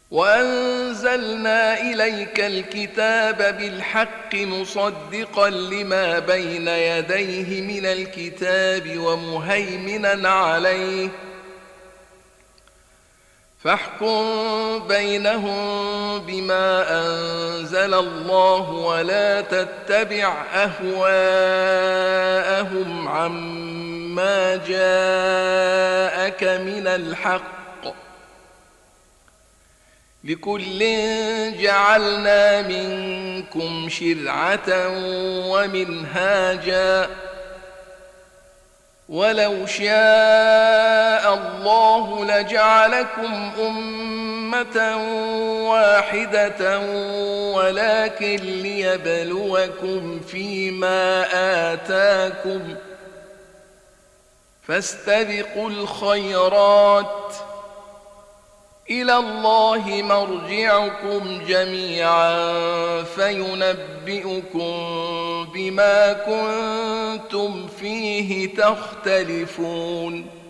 وأنزلنا إليك الكتاب بالحق مصدقا لما بين يديه من الكتاب ومهيمنا عليه فاحكم بينهم بما أنزل الله ولا تتبع أهواءهم عما جاءك من الحق لكل جعلنا منكم شرعة ومنهاجا ولو شاء الله لجعلكم أمة واحدة ولكن ليبلوكم فيما آتاكم فاستبقوا الخيرات إلى الله مرجعكم جميعا فينبئكم بما كنتم فيه تختلفون